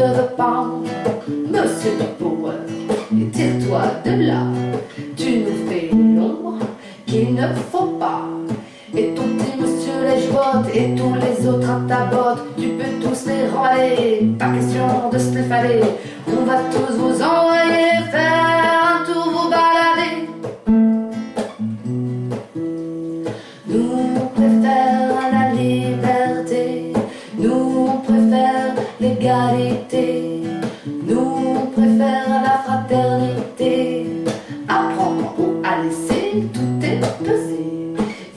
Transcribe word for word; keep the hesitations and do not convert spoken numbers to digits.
veux pas, monsieur Power, et tire-toi de là. Tu nous fais l'ombre qu'il ne faut pas. Et ton petit monsieur les joies et tous les autres à ta botte, tu peux tous les râler, pas question de se les faller. On va tous vous envoyer faire